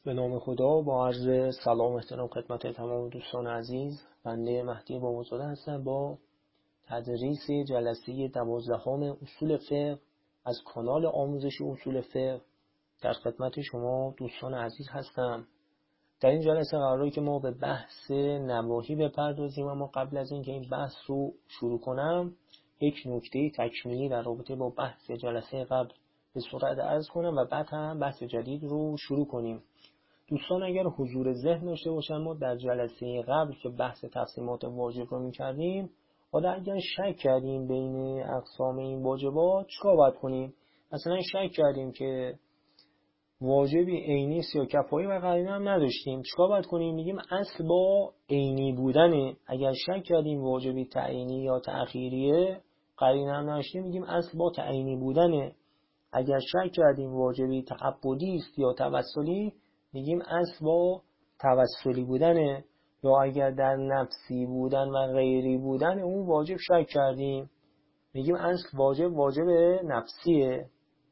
به نام خدا. با عرض سلام و احترام خدمت تمام دوستان عزیز، بنده مهدی بامزاده هستم با تدریس جلسه 12 اصول فقه از کانال آموزش اصول فقه در خدمت شما دوستان عزیز هستم. در این جلسه قراره که ما به بحث نواهی بپردازیم، اما قبل از اینکه این بحث رو شروع کنم یک نکته تکمیلی در رابطه با بحث جلسه قبل به سرعت عرض کنم و بعد هم بحث جدید رو شروع کنیم. دوستان اگر حضور ذهن داشته باشن، ما در جلسه قبل که بحث تقسیمات واجب رو می‌کردیم، حالا اگر شک کردیم بین اقسام این واجبات چیکار باید کنیم؟ مثلا شک کردیم که واجبی عینی است یا کفایی و قرینه هم نداشتیم، چیکار باید کنیم؟ میگیم اصل با عینی بودنه. اگر شک کردیم واجبی تعیینی یا تأخیریه، قرینه هم نداشتیم، میگیم اصل با تعیینی بودنه. اگر شک کردیم واجبی تعبدی است یا توسلی، میگیم اصل با توسلی بودنه. یا اگر در نفسی بودن و غیری بودن اون واجب شک کردیم، میگیم اصل واجب نفسیه.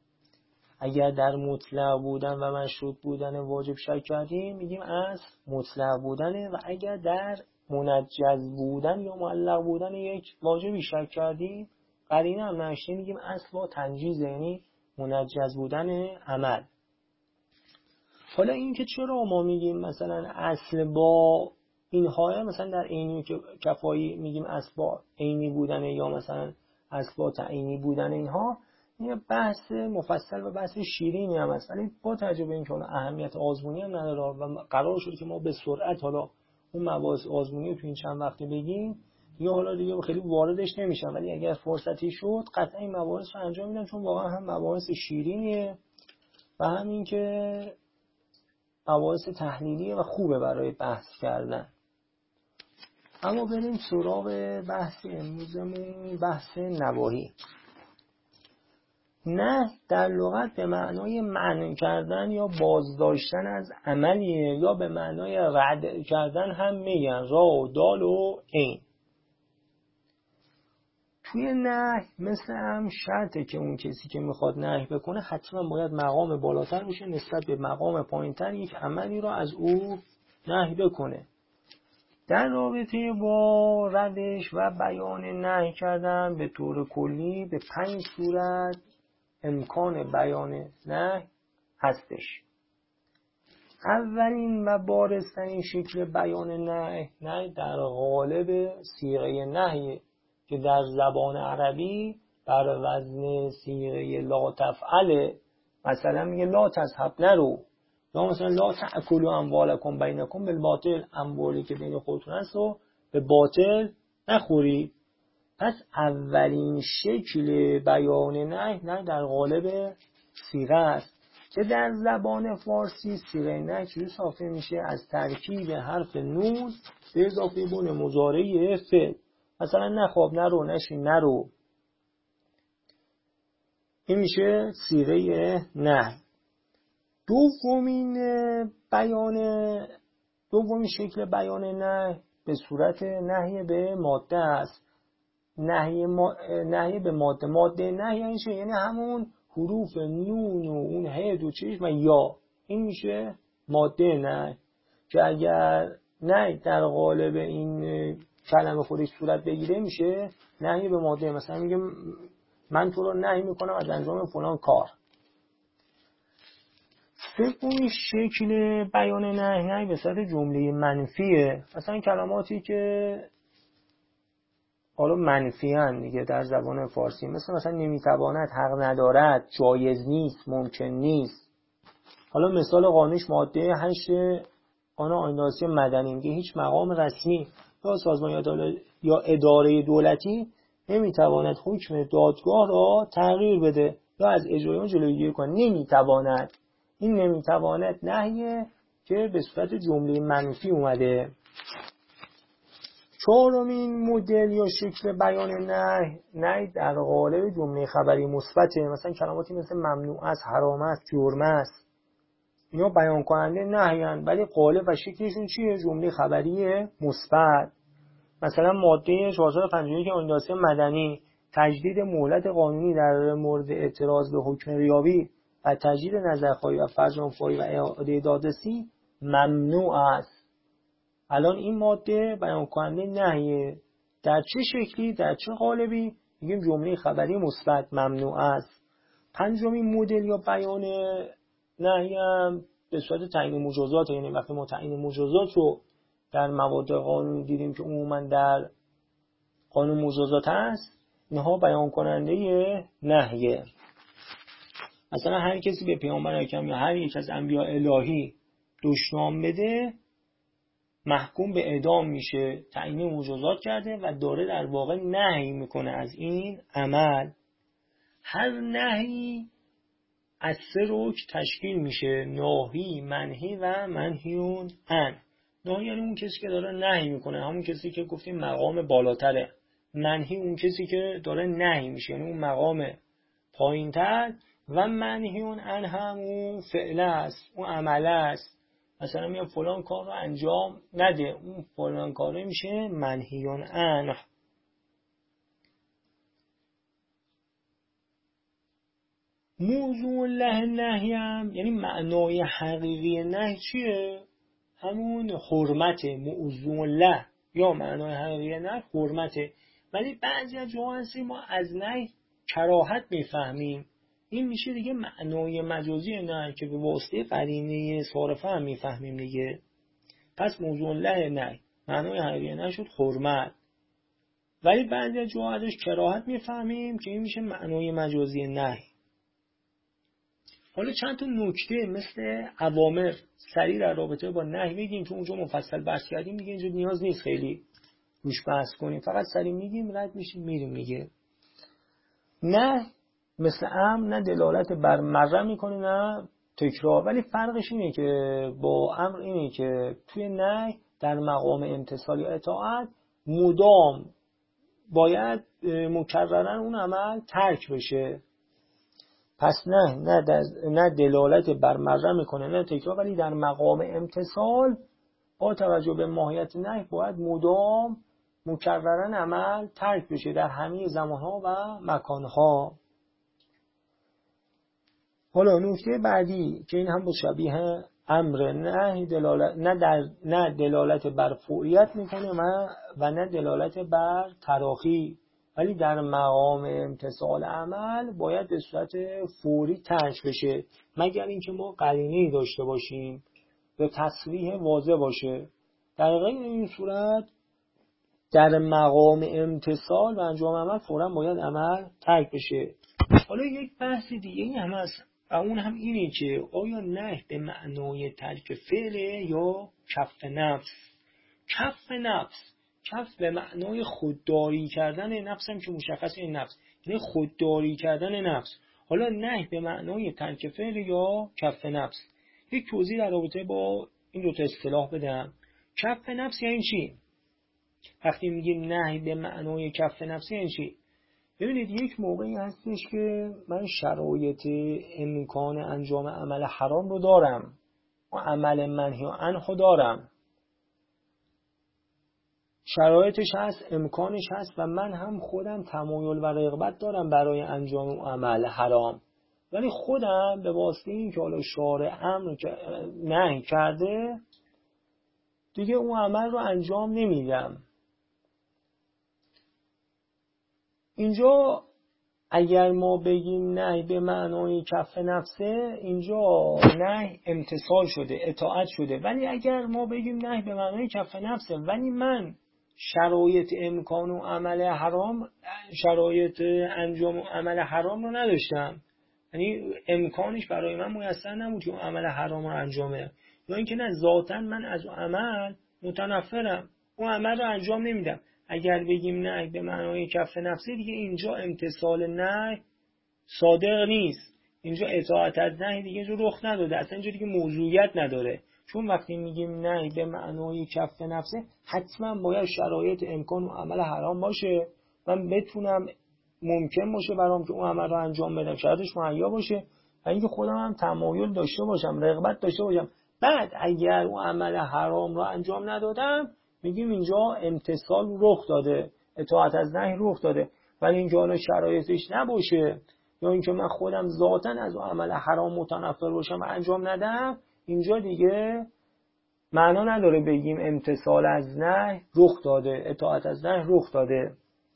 اگر در مطلق بودن و مشروط بودن واجب شک کردیم، میگیم اصل مطلق بودنه. و اگر در منجز بودن یا معلق بودن یک واجبی شک کردیم، قرینه هم نداشتیم، میگیم اصل با تنجیز، یعنی منجز بودن عمل. حالا این که چرا ما میگیم مثلا اصل با اینها، مثلا در عینی و کفایی میگیم اصل با عینی بودن یا مثلا اصل با تعیینی بودن، اینها یه بحث مفصل و بحث شیرینی هم هست، ولی با توجه به اینکه اهمیت آزمونی هم نداره و قرار شد که ما به سرعت حالا اون مباحث آزمونی رو تو این چند وقته بگیم، یا حالا دیگه خیلی واردش نمیشم، ولی اگر فرصتی شد قطعا این مباحث رو انجام میدم، چون واقعا هم مباحث شیرینیه و همین که مباحث تحلیلیه و خوبه برای بحث کردن. اما بریم سراغ بحث امروزمون، بحث نواهی. نه در لغت به معنای منع کردن یا بازداشتن از عملیه، یا به معنای رد کردن هم میگن، را و دال و عین. توی نهی مثل هم شرطه که اون کسی که میخواد نهی بکنه حتما باید مقام بالاتر باشه نسبت به مقام پایینتر، یک عملی رو از او نهی بکنه. در رابطه با روش و بیان نهی کردن به طور کلی به 5 صورت امکان بیان نهی هستش. اولین و بارزترین شکل بیان نهی در قالب صیغه نهی که در زبان عربی بر وزن صیغه لا تفعل، مثلا میگه لا تذهب، نرو، یا مثلا لا تأکلوا اموالکم بینکم بالباطل، اموالی که بین خودتون هست رو به باطل نخورید. پس اولین شکل بیان نهی در قالب صیغه است که در زبان فارسی صیغه نهی چجوری ساخته میشه؟ از ترکیب حرف نون به اضافه بن مضارع فعل. مثلا نخواب، نرو، نشین، نرو، این میشه صیغه نهی. دومین شکل بیان نهی به صورت نهی به ماده است. نهی به ماده نهی یعنی چه؟ یعنی همون حروف نون و اون هد و چشم و یا، این میشه ماده نهی. که اگر نهی در قالب این کلمه خودش صورت بگیره میشه نهی به ماده. مثلا میگه من تو رو نهی میکنم از انجام فلان کار. سومین شکل بیان نهی به صورت جمله منفیه. مثلا کلماتی که حالا منفی هن دیگه در زبان فارسی، مثلا نمیتواند، حق ندارد، جایز نیست، ممکن نیست. حالا مثال قانونش ماده 8 قانون آیین اساسی مدنی میگه هیچ مقام رسمی یا سازمان یا اداره دولتی نمیتواند حکم دادگاه را تغییر بده یا از اجرای اون جلوگیری کنه. نمیتواند، این نمیتواند نهیه که به صورت جمله منفی اومده. چهارمین مدل یا شکل بیان نهی در قالب جمله خبری مثبته. مثلا کلماتی مثل ممنوع است، حرام است، جرم است، اینا بیان کننده نهی‌اند ولی قالب و شکلشون چیه؟ جمله خبری مثبت. مثلا ماده 451 آیین اساسی مدنی، تجدید مهلت قانونی در مورد اعتراض به حکم ریابی و تجدید نظرخواهی و فرجام‌خواهی و اعاده دادرسی ممنوع است. الان این ماده بیان کننده نهیه. در چه شکلی، در چه قالبی؟ میگیم جمله خبری مثبت ممنوع است. پنجمین مدل یا بیان نهی هم به صورت تعیین مجازات، یعنی وقتی ما تعیین مجازات رو در مواد قانونی دیدیم که عموما در قانون مجازات هست، اینها بیان کننده نهیه. مثلا هر کسی به پیامبر اکرم یا هر یک از انبیاء الهی دشنام بده محکوم به اعدام میشه، تعیین مجازات کرده و داره در واقع نهی میکنه از این عمل. هر نهی از 3 رکن تشکیل میشه: ناهی، منهی و منهیون عن. ناهی یعنی اون کسی که داره نهی میکنه، همون کسی که گفتیم مقام بالاتره. منهی اون کسی که داره نهی میشه، یعنی اون مقام پایینتر. و منهیون عن هم اون فعل است، اون عمل است. مثلا میگم فلان کار رو انجام نده، اون فلان کاره میشه منهیون عن. موضوع له نهی هم یعنی معنای حقیقی نهی چیه؟ همون حرمته. موضوع له یا معنای حقیقی نهی حرمته. ولی بعضی از جاها هستی ما از نهی کراهت میفهمیم، این میشه دیگه معنای مجازی نهی که به واسطه قرینه صارفه هم میفهمیم دیگه. پس موضوع له نهی معنای حقیقی نهی شد حرمت. ولی بعضی از جاها ازش کراهت میفهمیم که این میشه معنای مجازی نهی. حالا چند تا نکته مثل اوامر سریع در رابطه با نهی بگیم، چون اونجا مفصل بحث کردیم دیگه، اینجا نیاز نیست خیلی روش بحث کنیم، فقط سریع میگیم رد میشیم میریم دیگه. نه مثل امر نه دلالت بر مره میکنه نه تکرار، ولی فرقش اینه که با امر اینه که توی نهی در مقام امتثال یا اطاعت مدام باید مکررن اون عمل ترک بشه. پس نه دلالت بر مره میکنه نه تکرار، ولی در مقام امتثال با توجه به ماهیت نهی باید مدام مکررن عمل ترک بشه در همه زمانها و مکانها. حالا نکته بعدی که این هم شبیه امر، نه دلالت بر فوریت میکنه و نه دلالت بر تراخی، ولی در مقام امتثال عمل باید به صورت فوری ترک بشه، مگر اینکه ما قرینه‌ای داشته باشیم و تصریح واضح باشه. در غیر این صورت در مقام امتثال و انجام عمل فوراً باید عمل ترک بشه. حالا یک بحث دیگه هم هست و اون هم اینه که آیا نهی به معنای ترک فعله یا کف نفس؟ کف به معنای خودداری کردن نفس هم که مشخص این نفس، یعنی خودداری کردن نفس. حالا نهی به معنای ترک فعل یا کف نفس؟ یک توضیح در رابطه با این دو تا اصطلاح بدم. کف نفس یعنی چی؟ وقتی میگیم نهی به معنای کف نفس یعنی چی؟ ببینید یک موقعی هستش که من شرایط امکان انجام عمل حرام رو دارم و عمل منهی عنه دارم، شرایطش هست، امکانش هست و من هم خودم تمایل و رغبت دارم برای انجام عمل حرام، ولی خودم به واسطه این که حالا شارع امر نهی کرده دیگه اون عمل رو انجام نمیدم. اینجا اگر ما بگیم نهی به معنای کف نفسه، اینجا نهی امتثال شده، اطاعت شده. ولی اگر ما بگیم نهی به معنای کف نفسه ولی من شرایط امکان و عمل حرام، شرایط انجام و عمل حرام رو نداشتم، یعنی امکانش برای من میسر نبود که اون عمل حرام رو انجامه، یا اینکه نه ذاتاً من از اون عمل متنفرم، اون عمل رو انجام نمیدم. اگر بگیم نهی به معنای کف نفسه دیگه اینجا امتثال نهی صادق نیست، اینجا اطاعت از نهی دیگه جو رخ نداده، اصلا اینجا دیگه موضوعیت نداره. چون وقتی میگیم نهی به معنای کف نفسه حتما باید شرایط امکان و عمل حرام باشه، من بتونم ممکن باشه برام که اون عمل رو انجام بدم، شرطش مهیا باشه و اینکه خودم هم تمایل داشته باشم، رغبت داشته باشم. بعد اگر اون عمل حرام رو انجام ندادم میگیم اینجا امتثال رخ داده، اطاعت از نهی رخ داده. ولی اینجا حالا شرایطش نباشه یا اینکه من خودم ذاتاً از اون عمل حرام متنفر باشم و انجام ندم، اینجا دیگه معنا نداره بگیم امتثال از نهی رخ داده، اطاعت از نهی رخ داده.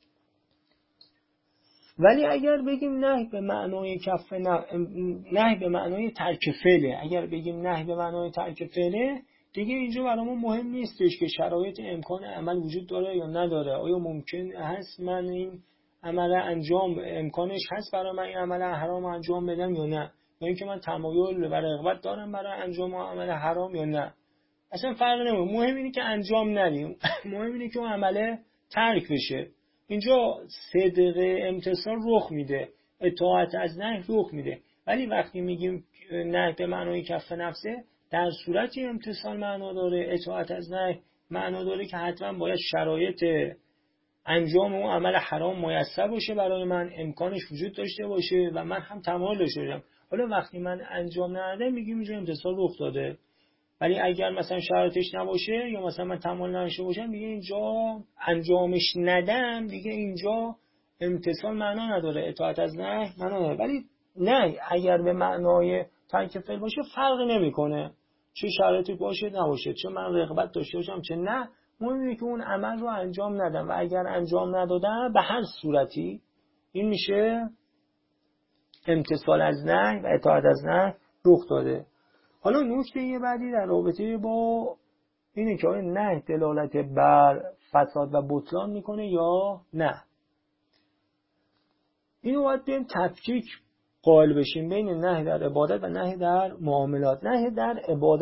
ولی اگر بگیم نهی به معنای نهی به معنای ترک فعله، اگر بگیم نهی به معنای ترک فعله، دیگه اینجا برامون مهم نیستش که شرایط امکان عمل وجود داره یا نداره. آیا ممکن هست من این عمل انجام، امکانش هست برای من این عمل حرام انجام بدم یا نه، یا اینکه من تمایل و رغبت دارم برای انجام عمل حرام یا نه. اصلا فرق نمیکنه، مهم اینه که انجام ندیم، مهم اینه که اون عمله ترک بشه. اینجا صدق امتثال رخ میده، اطاعت از نهی رخ میده. ولی وقتی میگیم نهی به معنای کف نفسه، در صورتی امتثال معنا داره، اطاعت از نهی معنا داره که حتما باید شرایط انجام اون عمل حرام میسر باشه برای من، امکانش وجود داشته باشه و من هم تمایل داشته باشم. حالا وقتی من انجام ندادم میگیم اینجا امتثال رخ داده. ولی اگر مثلا شرایطش نباشه یا مثلا من تمایل نداشته باشم، دیگه اینجا انجامش ندم، دیگه اینجا امتثال معنا نداره، اطاعت از نهی معنا نداره. ولی نه، اگر به معنای ترک فعل باشه فرقی نمیکنه، چه شرایطی باشه نباشه، چه من رغبت داشته باشم چه نه، مهمه که اون عمل رو انجام ندم. و اگر انجام ندادم به هر صورتی این میشه امتثال از نهی و اطاعت از نهی رخ داده. حالا نکته بعدی در رابطه با اینه که آیا نهی دلالت بر فساد و بطلان میکنه یا نه. اینو باید بریم تفکیک قائل بشیم بین نهی در عبادت و نهی در معاملات. نهی در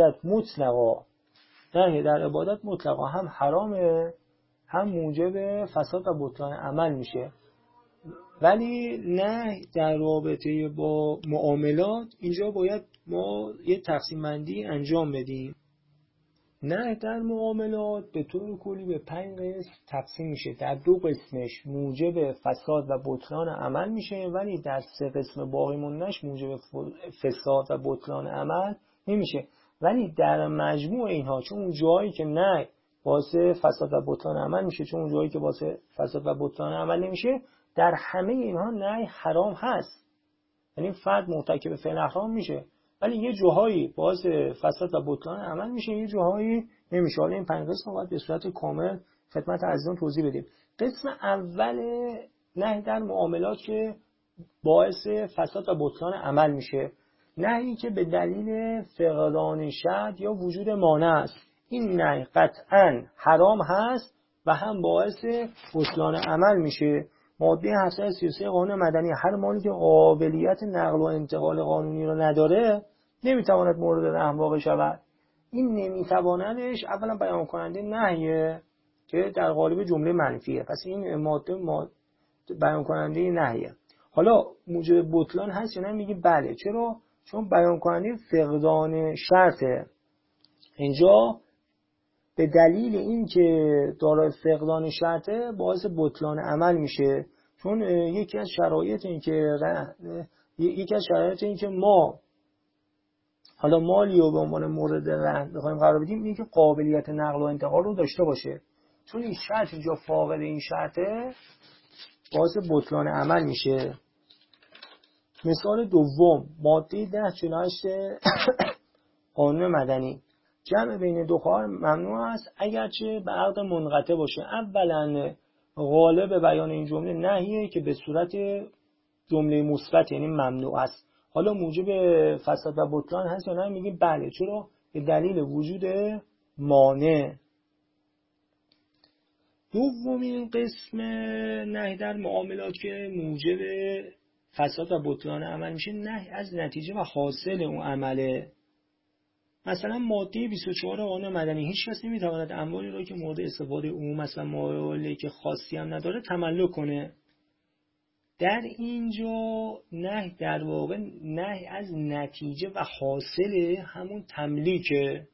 عبادت مطلقا هم حرامه، هم موجب فساد و بطلان عمل میشه. ولی نهی در رابطه با معاملات، اینجا باید ما یه تقسیم بندی انجام بدیم. نهی در معاملات به طور کلی به 5 قسم تقسیم میشه. در 2 قسمش موجب فساد و بطلان عمل میشه، ولی در 3 قسم باقی مونده‌اش موجب فساد و بطلان عمل نمیشه. ولی در مجموع اینها، چون اون جایی که نهی باعث فساد و بطلان عمل میشه، چون اون جایی که باعث فساد و بطلان عمل نمیشه، در همه اینها نهی حرام هست. یعنی فرد مرتکب فعل حرام میشه، ولی یه جاهایی باعث فساد و بطلان عمل میشه، یه جاهایی نمیشه. حالا این 5 قسم رو باید به صورت کامل خدمت عزیزان توضیح بدیم. قسم اول نهی در معاملات که باعث فساد و بطلان عمل میشه، نهی که به دلیل فقدان شرط یا وجود مانع است. این نهی قطعاً حرام هست و هم باعث بطلان عمل میشه. ماده 733 قانون مدنی: هر مالی که قابلیت نقل و انتقال قانونی را نداره نمیتواند مورد رهن واقع شود. این نمیتوانندش اولا بیان کننده نهیه که در قالب جمله منفیه، پس این ماده بیان کننده نهیه. حالا موجب بطلان هست یا نه؟ میگی بله. چرا؟ چون بیان کننده فقدان شرطه. اینجا به دلیل اینکه دارای فقدان شرطه باعث بطلان عمل میشه. چون یکی از شرایط این که ما حالا مالی رو به عنوان مورد رهن بخوایم قرار بدیم، اینه که قابلیت نقل و انتقال رو داشته باشه. چون این شرط اینجا فاقد این شرطه، باعث بطلان عمل میشه. مثال دوم، ماده 1048 قانون مدنی: جمع بین 2 خواهر ممنوع است اگرچه به عقد منقطع باشه. اولا غالب بیان این جمله نهیه که به صورت جمله مثبت، یعنی ممنوع است. حالا موجب فساد و بطلان هست یا نه؟ میگیم بله. چرا؟ به دلیل وجود مانع. دومین قسم نهی در معاملات که موجب فساد و بطلان عمل میشه، نهی از نتیجه و حاصل اون عمله. مثلا ماده 24 قانون مدنی: هیچ کس نمیتواند اموالی را که مورد استفاده عموم مثلا مالی که خاصی هم نداره تملک کنه. در اینجا نهی در واقع نهی از نتیجه و حاصل همون تملیکه،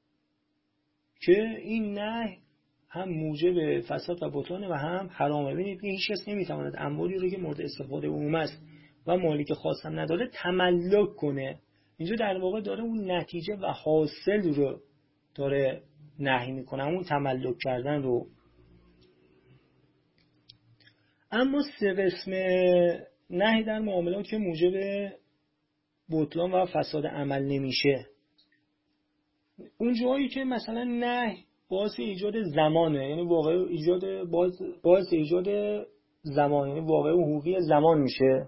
که این نهی هم موجب فساد و بطلان و هم حرامه. ببینید هیچ کس نمیتواند اموالی رو که مورد استفاده عموم است و مالی که خاص هم نداره تملک کنه. اینجا در واقع داره اون نتیجه و حاصل رو داره نهی میکنه، اون تملک کردن رو. اما 3 قسم نهی در معاملات که موجب بطلان و فساد عمل نمیشه. اون جایی که مثلا نهی باعث ایجاد زمانه، یعنی واقع ایجاد باعث ایجاد زمان، یعنی واقع حقوقی زمان میشه.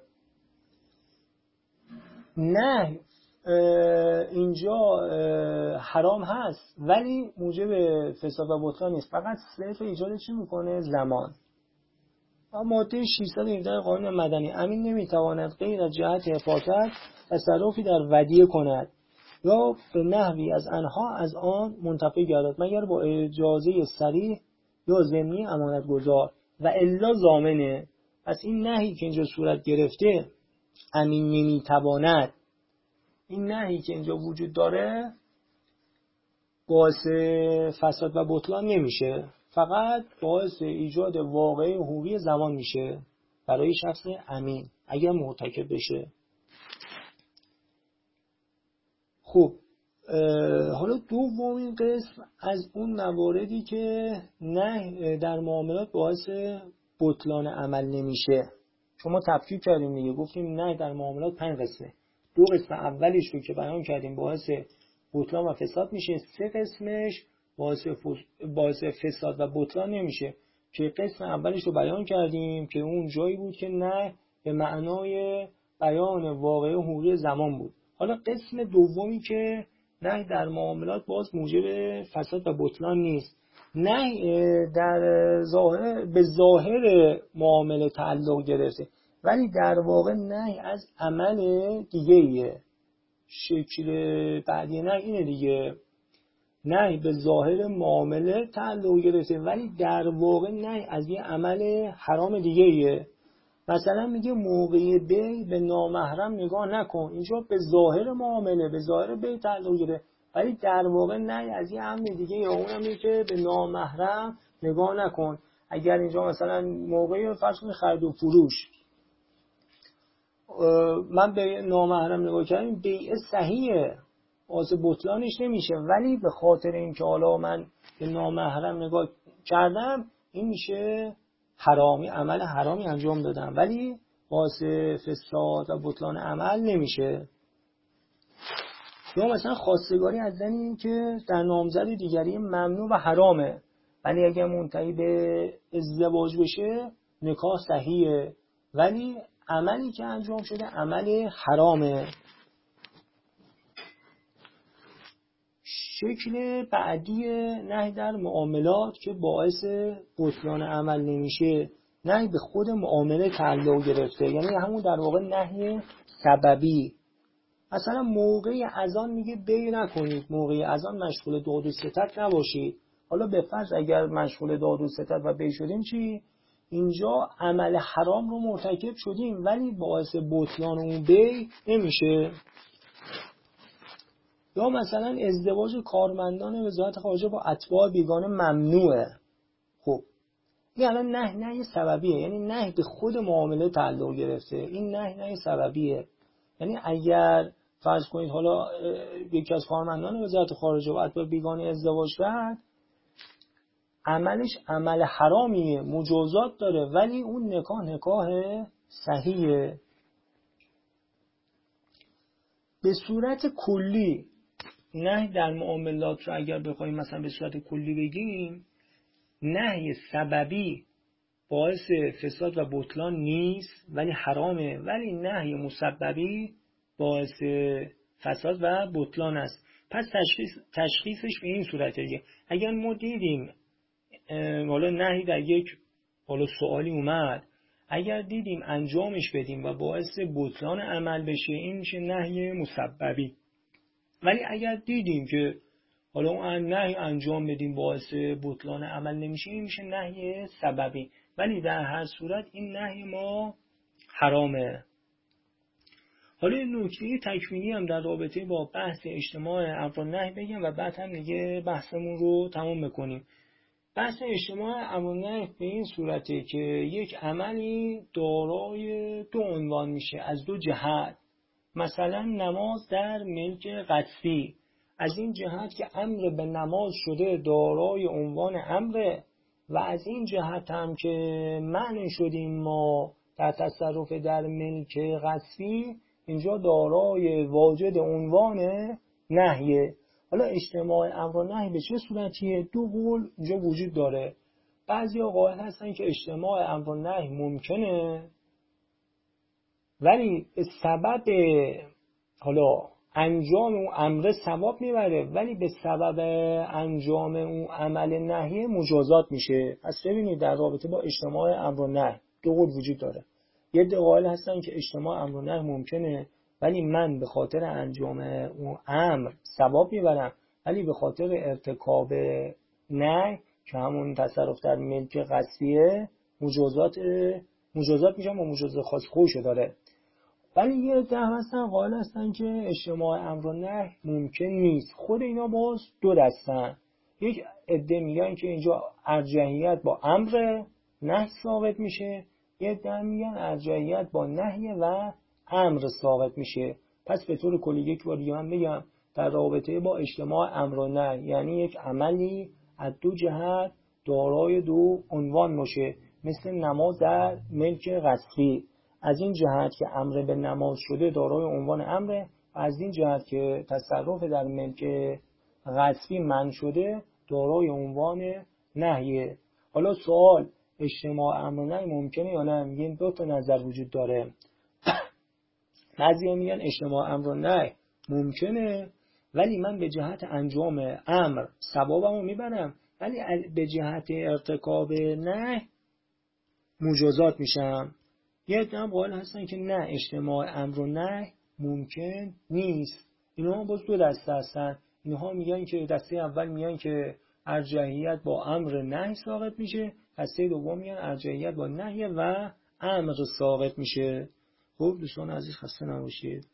نهی اینجا حرام هست ولی موجب فساد و بطلان نیست، فقط صرف ایجاد چی میکنه؟ زمان. ماده 617 قانون مدنی: امین نمیتواند غیر از جهت حفاظت تصرفی در ودیعه کند یا به نحوی از آن منتفع گردد مگر با اجازه صریح یا ضمنی امانتگزار و الا ضامنه. پس این نهی که اینجا صورت گرفته، امین نمیتواند، این نهی که اینجا وجود داره باعث فساد و بطلان نمیشه، فقط باعث ایجاد واقعی حقوقی زمان میشه برای شخص امین اگر مرتکب بشه. خب حالا دومین قسم از اون مواردی که نهی در معاملات باعث بطلان عمل نمیشه. شما تفکیک کردیم دیگه، گفتیم نهی در معاملات 5 قسمه. 2 قسم اولیش رو که بیان کردیم باعث بطلان و فساد میشه، 3 قسمش باعث فساد و بطلان نمیشه که قسم اولیش رو بیان کردیم که اون جایی بود که نهی به معنای بیان واقعی حقوقی زمان بود. حالا قسم دومی که نهی در معاملات باز موجب فساد و بطلان نیست. نهی در ظاهر به ظاهر معامله تعلق گرفته ولی در واقع نهی از عمل دیگه ایه. شکل بعدی نهی اینه دیگه، نهی به ظاهر معامله تعلق گرفته ولی در واقع نهی از یه عمل حرام دیگه ایه. مثلا میگه موقع بیع به نامحرم نگاه نکن، اینجا به ظاهر معامله به ظاهر بیع تعلق گرفته ولی در واقع نهی از یه امر دیگه یا اونم میگه که به نامحرم نگاه نکن. اگر اینجا مثلا موقع فرض کنید خرید و فروش من به نامحرم نگاه کردم، بیع صحیحه، واسه بطلانش نمیشه، ولی به خاطر اینکه حالا من به نامحرم نگاه کردم این میشه حرامی، عمل حرامی انجام دادم ولی واسه فساد و بطلان عمل نمیشه. یا مثلا خواستگاری از زنی که در نامزد دیگری ممنوع و حرامه ولی اگه منتهی به ازدواج بشه نکاح صحیحه ولی عملی که انجام شده عمل حرامه. شکل بعدی نهی در معاملات که باعث بطلان عمل نمیشه، نهی به خود معامله تعلق گرفته، یعنی همون در واقع نهی سببی. مثلا موقع اذان میگه بیع نکنید، موقع اذان مشغول داد و ستد نباشید. حالا به فرض اگر مشغول داد و ستد و بیع شدیم چی؟ اینجا عمل حرام رو مرتکب شدیم ولی باعث بطلان اون بیع نمیشه. یا مثلا ازدواج کارمندان وزارت خارجه با اتباع بیگانه ممنوعه. خب این الان نهی سببیه، یعنی نهی به خود معامله تعلق گرفته، این نهی سببیه. یعنی اگر فرض کنید حالا یکی از کارمندان وزارت خارجه با اتباع بیگانه ازدواج کرد، عملش عمل حرامیه، مجازات داره ولی اون نکاح صحیحه. به صورت کلی نهی در معاملات رو اگر بخوایم مثلا به صورت کلی بگیم، نهی سببی باعث فساد و بطلان نیست ولی حرامه، ولی نهی مسببی باعث فساد و بطلان است. پس تشخیصش به این صورته. اگر ما دیدیم حالا نهی در یک حالا سوالی اومد، اگر دیدیم انجامش بدیم و باعث بطلان عمل بشه این میشه نهی مسببی. ولی اگر دیدیم که حالا اون نهی انجام بدیم باعث بطلان عمل نمیشه این میشه نهی سببی، ولی در هر صورت این نهی ما حرامه. حالا این نکته تکمیلی هم در رابطه با بحث اجتماع امر و نهی بگم و بعد هم دیگه بحثمون رو تمام میکنیم. بحث اجتماع امر و نهی به این صورته که یک عملی دارای 2 عنوان میشه از 2 جهت. مثلا نماز در ملک قطعی، از این جهت که امر به نماز شده دارای عنوان امره و از این جهت هم که معنی شدیم ما در تصرف در ملک غصبی اینجا دارای واجد عنوان نهیه. حالا اجتماع امر و نهی به چه صورتیه؟ دو قول اینجا وجود داره. بعضیا قائل هستن که اجتماع امر و نهی ممکنه ولی به سبب حالا انجام اون امر ثواب میبره، ولی به سبب انجام اون عمل نهی مجازات میشه. پس ببینید در رابطه با اجتماع امر و نهی دو قول وجود داره. یه قائل هستن که اجتماع امر و نهی ممکنه ولی من به خاطر انجام اون امر ثواب میبرم، ولی به خاطر ارتکاب نهی که همون تصرف در ملک غصبیه مجازات میشم و مجازات خاص خودشو داره. ولی یه عده هستن قائل هستن که اجتماع امر و نهی ممکن نیست. خود اینا باز دو دستن. یک عده میگن که اینجا ارجحیت با امر نهی ثابت میشه، یه عده میگن ارجحیت با نهی و امر ثابت میشه. پس به طور کلی یک بار دیگه من بگم در رابطه با اجتماع امر و نهی یعنی یک عملی از دو جهت دارای دو عنوان باشه، مثل نماز در ملک غصبی. از این جهت که امر به نماز شده دارای عنوان امره و از این جهت که تصرف در ملک غصبی منع شده دارای عنوان نهیه. حالا سوال اجتماع امر و نهی ممکنه یا نه؟ میگن دو تا نظر وجود داره. بعضیا میگن اجتماع امر و نهی ممکنه ولی من به جهت انجام امر ثوابمو میبرم، ولی به جهت ارتکاب نهی مجازات میشم. یه عده هم قائل هستن که نه اجتماع امر و نهی ممکن نیست. اینها هم باز دو دسته هستن. اینها میگن که دسته اول میگن که ارجحیت با امر نهی ثابت میشه، دسته دوم میگن ارجحیت با نهی و امر ثابت میشه. خب دوستان عزیز خسته نباشید.